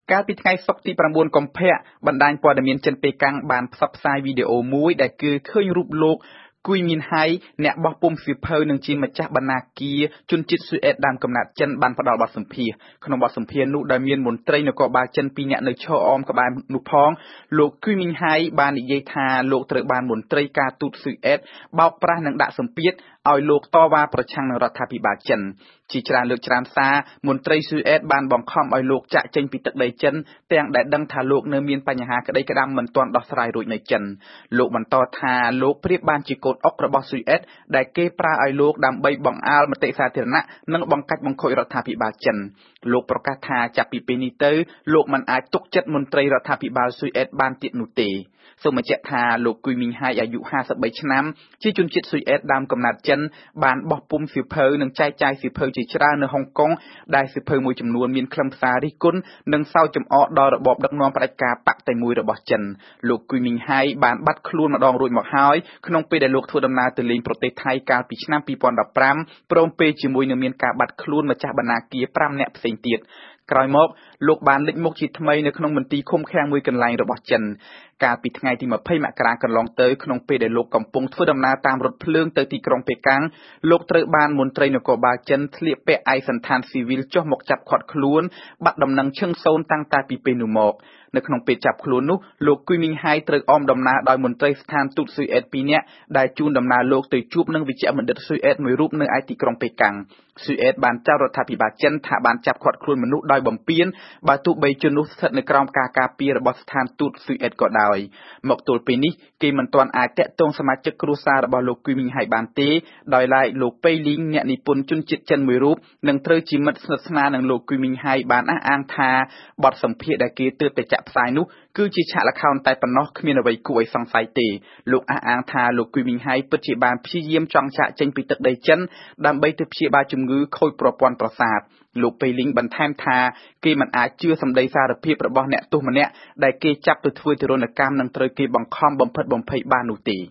កាលពីថ្ងៃសុក្រទី9កុម្ភៈបណ្ដាញព័ត៌មានចិនប៉េកាំងបានផ្សព្វផ្សាយវីដេអូមួយដែលគឺឃើញរូបលោកគួយមីនហៃអ្នកបោះពុម្ពសៀវភៅនិងជាម្ចាស់បណ្ណាគារជនជាតិស៊ុយអែតដើមកំណើតចិនបានផ្ដល់បទសម្ភាសន៍ក្នុងបទសម្ភាសន៍នោះដែលមានមន្ត្រីនគរបាលចិន2នាក់នៅឈរអមក្បែរនោះផងលោកគួយមីនហៃបាននិយាយថាលោកត្រូវបានមន្ត្រីការទូតស៊ុយអែតបោកប្រាស់និងដាក់សម្ពាធឲ្យលោកតវ៉ាប្រឆាំងនឹងរដ្ឋាភិបាលចិនជាច្រើនលើកច្រើនសារមន្ត្រីស៊ុយអែតបានបង្ខំឲ្យលោកចាក់ចេញពីទឹកដីចិនទាំងដែលដឹងថាលោកនៅមានបញ្ហាក្តីក្តាំមិនទាន់ដោះស្រាយរួចនៅចិនលោកបន្តថាលោកប្រៀបបានជាកូនអុករបស់ស៊ុយអែតដែលគេប្រើឲ្យលោកដើម្បីបង្អើលមតិសាធារណៈនិងបង្កាច់បង្ខូចរដ្ឋាភិបាលចិនលោកប្រកាសថាចាប់ពីពេលនេះទៅលោកមិនអាចទុកចិត្តមន្ត្រីរដ្ឋាភិបាលស៊ុយអែតបានទៀតនោះទេសូមបញ្ជាក់ថាលោកគួយមីងហៃអាយុ53ឆ្នាំជាជនជាតិស៊ុយអែតដើមកំណើតចិនបានបោះពុម្ពសៀវភៅនិងចែកចាយសៀវភៅជាច្រើននៅហុងកុងដែលសៀវភៅមួយចំនួនមានខ្លឹមសាររិះគន់និងសើចចំអកដល់របបដឹកនាំផ្ដាច់ការបកតែមួយរបស់ចិនលោកគួយមីងហៃបានបាត់ខ្លួនម្ដងរួចមកហើយក្នុងពេលដែលលោកធ្វើដំណើរទៅលេងប្រទេសថៃកាលពីឆ្នាំ2015ព្រមពេលជាមួយនឹងមានការបាត់ខ្លួនម្ចាស់បណ្ណាគារ5នាក់ផ្សេងទៀតក្រោយមកលោកបានលេចមុខជាថ្មីនៅក្នុងមន្ទីរឃុំឃាំងមួយកន្លែងរបស់ចិនកាលពីថ្ងៃទី20មករាកន្លងទៅក្នុងពេលដែលលោកកំពុងធ្វើដំណើរតាមរថភ្លើងទៅទីក្រុងប៉េកាំងលោកត្រូវបានមន្ត្រីនគរបាលចិនស្លៀកពាក់ឯកសណ្ឋានស៊ីវិលចុះមកចាប់ឃាត់ខ្លួនបាត់ដំណឹងឈឹងសូន្យតាំងតែពីពេលនោះមកនៅក្នុងពេលចាប់ខ្លួននោះលោកគួយមីងហៃត្រូវអមដំណើរដោយមន្ត្រីស្ថានទូតស៊ុយអែត2នាក់ដែលជួនដំណើរលោកទៅជួបនឹងវិជ្ជបណ្ឌិតស៊ុយអែតមួយរូបនៅឯទីក្រុងប៉េកាំងស៊ុយអែតបានចោទរដ្ឋាភិបាលចិនថាបានចាប់ឃាត់ខ្លួនមនុស្សដោយបំពានបើទោះបីជននោះស្ថិតនៅក្រោមការការពាររបស់ស្ថានទូតស៊ុយអែតក៏ដោយមកទល់ពេលនេះគេមិនទាន់អាចតាក់ទងសមាជិកគ្រួសាររបស់លោកគួយមីងហៃបានទេដោយឡែកលោកប៉េលីងអ្នកនិពន្ធជនជាតិចិនមួយរូបនឹងត្រូវជាមិត្តស្និទ្ធស្នាលនឹងលោកគួយមីងហៃបានអះអាងថាបទសម្ភាសន៍ដែលគេទើបតែចាក់ផ្សាយនោះគឺជាឆាកល្ខោនតែប៉ុណ្ណោះគ្មានអ្វីគួរឲ្យសង្ស័យទេលោកអះអាងថាលោកគួយមីងហៃពិតជាបានព្យាយាមចង់ចាកចេញពីទឹកដីចិនដើម្បីទៅព្យាបាលជំងឺខូចប្រព័ន្ធប្រសាទលោកប៉េលីងបន្ថែមថាគេមិនអាចជឿសម្ដីសារភាពរបស់អ្នកទោសម្នាក់ដែលគេចាប់ទៅធ្វើទារុណកម្មនិងត្រូវគេបង្ខំបំផិតបំភ័យបាននោះទេ